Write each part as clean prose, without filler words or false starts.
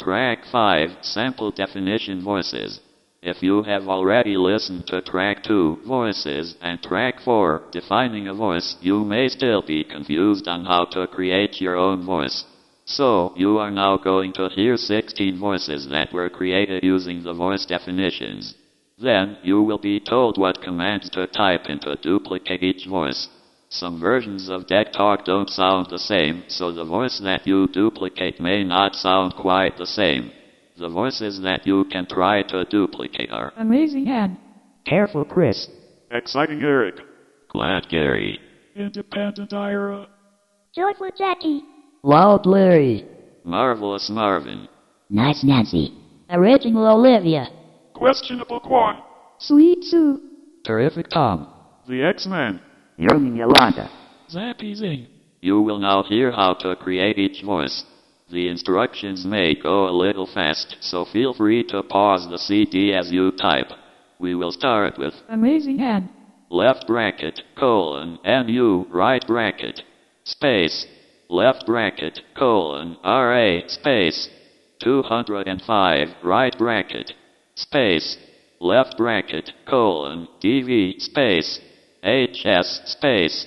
Track 5, Sample Definition Voices. If you have already listened to Track 2, Voices, and Track 4, Defining a Voice, you may still be confused on how to create your own voice. So, you are now going to hear 16 voices that were created using the voice definitions. Then, you will be told what commands to type in to duplicate each voice. Some versions of Deck Talk don't sound the same, so the voice that you duplicate may not sound quite the same. The voices that you can try to duplicate are Amazing Ann, Careful Chris, Exciting Eric, Glad Gary, Independent Ira, Joyful Jackie, Loud Larry, Marvelous Marvin, Nice Nancy, Original Olivia, Questionable Quan, Sweet Sue, Terrific Tom. The X-Men, Young Yolanda. Zappy Zing. You will now hear how to create each voice. The instructions may go a little fast, so feel free to pause the CD as you type. We will start with Amazing Ann, left bracket, colon, NU, right bracket, space, left bracket, colon, RA, space, 205, right bracket, space, left bracket, colon, DV, space, HS, space,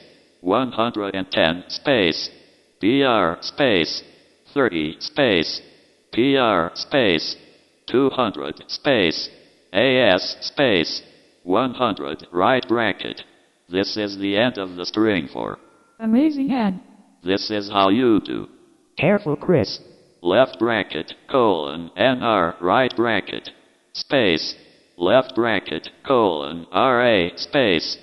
110, space, BR, space, 30, space, PR, space, 200, space, AS, space, 100, right bracket. This is the end of the string for Amazing Ann, this is how you do. Careful Chris, Left bracket, colon, NR, right bracket, space, left bracket, colon, RA, space,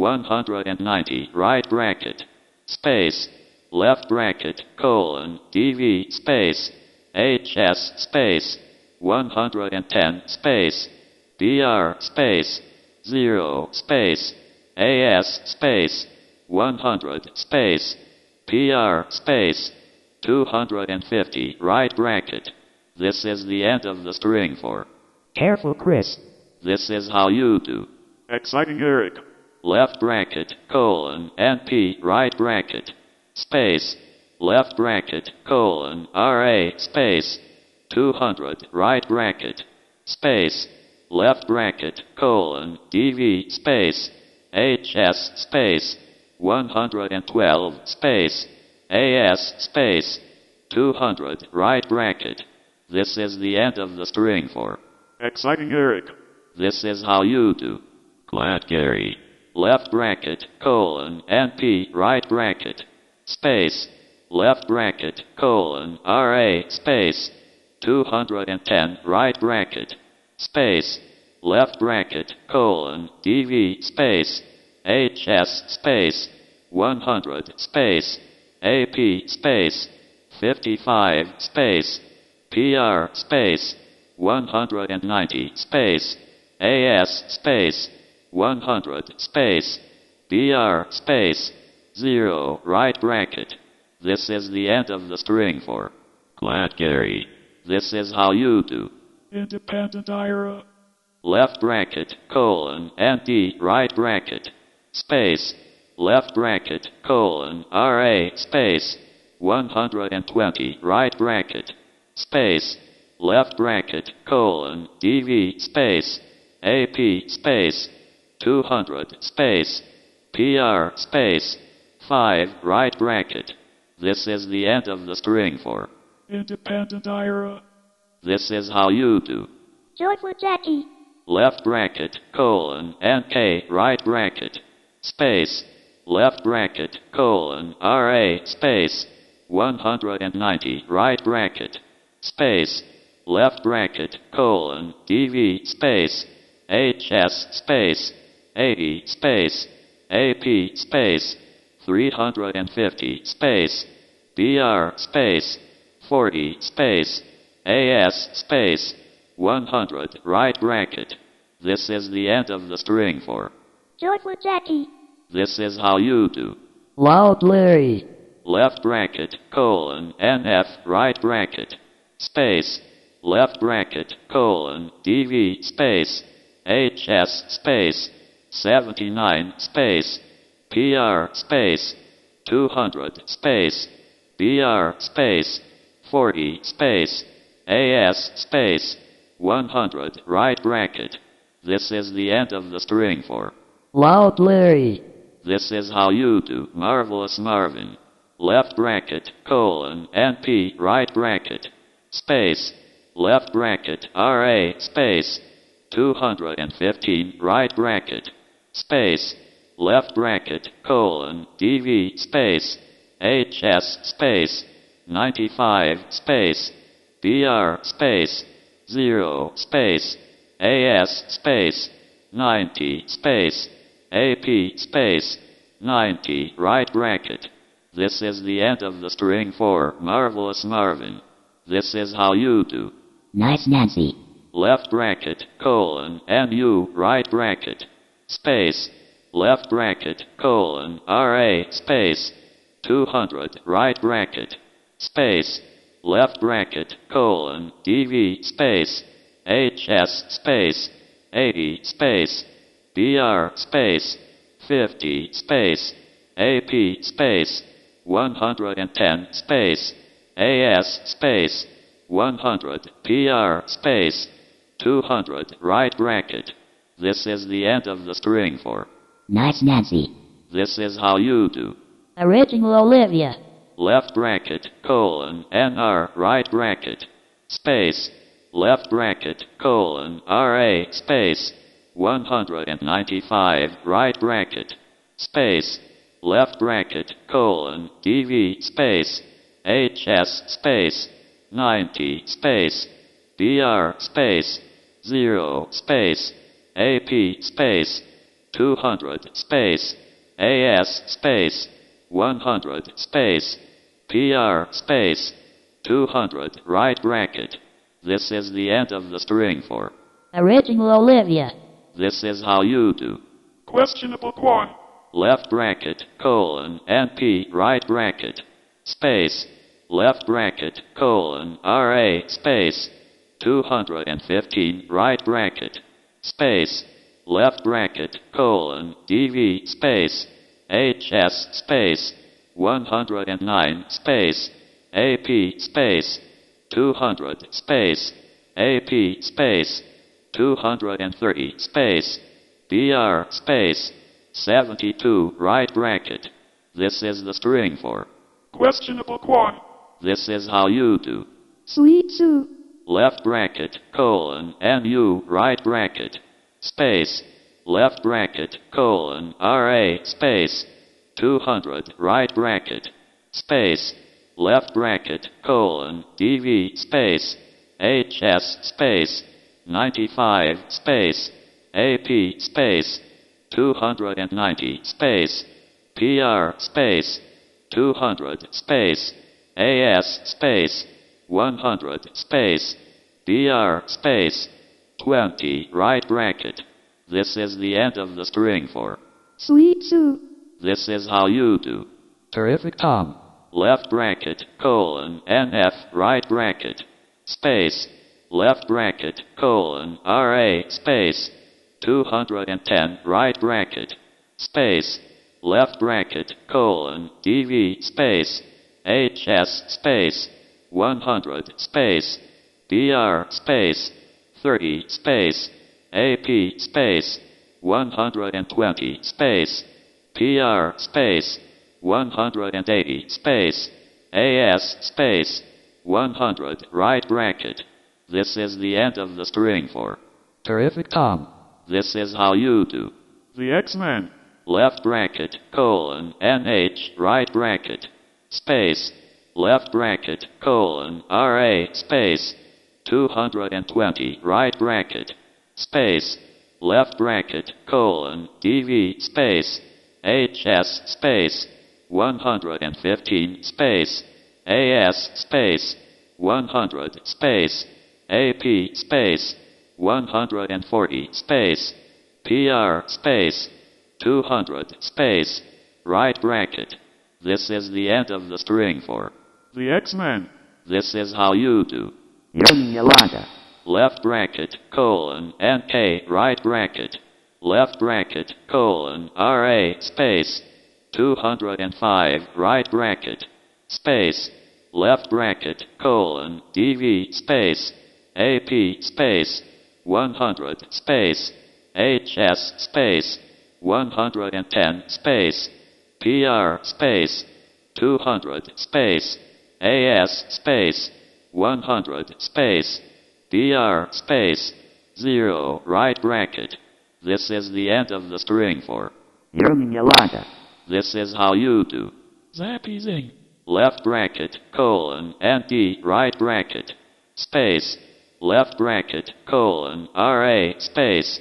190, right bracket, space, left bracket, colon, DV, space, HS, space, 110, space, BR, space, 0, space, AS, space, 100, space, PR, space, 250, right bracket. This is the end of the string for Careful Chris, this is how you do. Exciting Eric, Left bracket, colon, NP, right bracket, space, left bracket, colon, RA, space, 200, right bracket, space, left bracket, colon, DV, space, HS, space, 112, space, AS, space, 200, right bracket. This is the end of the string for Exciting Eric, this is how you do. Glad Gary. Left bracket, colon, NP, right bracket, space, left bracket, colon, RA, space, 210, right bracket, space, left bracket, colon, DV, space, HS, space, 100, space, AP, space, 55, space, PR, space, 190, space, AS, space, 100, space, BR, space, 0, right bracket. This is the end of the string for Glad Gary. This is how you do. Independent Ira, Left bracket, colon, ND, right bracket, space, left bracket, colon, RA, space, 120, right bracket, space, left bracket, colon, DV, space, AP, space, 200, space, PR, space, 5, right bracket. This is the end of the string for Independent Ira, this is how you do. Joyful Jackie, Left bracket, colon, NK, right bracket, space, left bracket, colon, RA, space, 190, right bracket, space, left bracket, colon, DV, space, HS, space, 80, space, AP, space, 350, space, BR, space, 40, space, AS, space, 100, right bracket. This is the end of the string for Joyful Jackie, this is how you do. Loud Larry, Left bracket, colon, NF, right bracket, space, left bracket, colon, DV, space, HS, space, 79, space, PR, space, 200, space, BR, space, 40, space, AS space 100 right bracket. This is the end of the string for. Loud Larry. This is how you do Marvelous Marvin. Left bracket, colon, NP, right bracket, space, left bracket, RA, space, 215, right bracket, space, left bracket, colon, DV, space, HS, space, 95, space, BR, space, 0, space, AS, space, 90, space, AP, space, 90, right bracket. This is the end of the string for Marvelous Marvin. This is how you do. Nice Nancy. Left bracket, colon, NU, right bracket, space, left bracket, colon, RA, space, 200, right bracket, space, left bracket, colon, DV, space, HS, space, 80, space, BR, space, 50, space, AP, space, 110, space, AS, space, 100, PR, space, 200, right bracket. This is the end of the string for. Nice Nancy. This is how you do. Original Olivia. Left bracket, colon, NR, right bracket, space, left bracket, colon, RA, space, 195, right bracket, space, left bracket, colon, DV, space, HS, space, 90, space, BR, space, 0, space, AP, space, 200, space, AS, space, 100, space, PR, space, 200, right bracket. This is the end of the string for. Original Olivia. This is how you do. Questionable Quan. Left bracket, colon, NP, right bracket, space, left bracket, colon, RA, space, 215, right bracket, space, left bracket, colon, DV, space, HS, space, 109, space, AP, space, 200, space, AP, space, 230, space, BR, space, 72, right bracket. This is the string for. Questionable Quan. This is how you do. Sweet Sue. Left bracket, colon, NU, right bracket, space, left bracket, colon, RA, space, 200, right bracket, space, left bracket, colon, DV, space, HS, space, 95, space, AP, space, 290, space, PR, space, 200, space, AS, space, 100, space, BR, space, 20, right bracket. This is the end of the string for. Sweet Sue. This is how you do. Terrific Tom. Left bracket, colon, NF, right bracket, space, left bracket, colon, RA, space, 210, right bracket, space, left bracket, colon, DV, space, HS, space, 100, space, BR, space, 30, space, AP, space, 120, space, PR, space, 180, space, AS, space, 100, right bracket. This is the end of the string for. Terrific Tom. This is how you do. The X-Men. Left bracket, colon, NH, right bracket, space, left bracket, colon, RA, space, 220, right bracket, space, left bracket, colon, DV, space, HS, space, 115, space, AS, space, 100, space, AP, space, 140, space, PR, space, 200, space, right bracket. This is the end of the string for. The X-Men. This is how you do. Young Yolanda. Left bracket, colon, NK, right bracket, left bracket, colon, RA, space, 205, right bracket, space, left bracket, colon, DV space, AP space, 100 space, HS space, 110 space, PR space, 200 space, AS space, 100 space, DR space, 0 right bracket. This is the end of the string for Yearning Yolanda. this is how you do. Zappy Zing. Left bracket, colon, ND, right bracket, space, left bracket, colon, RA, space,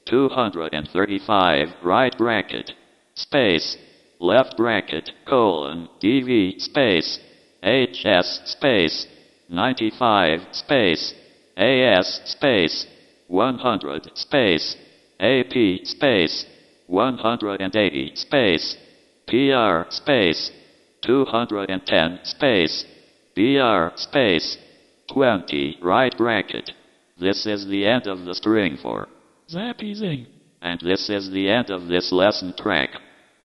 235, right bracket, space, left bracket, colon, DV, space, HS, space, 95, space, AS, space, 100, space, AP, space, 180, space, PR, space, 210, space, BR, space, 20, right bracket. This is the end of the string for Zappy Zing. and this is the end of this lesson track.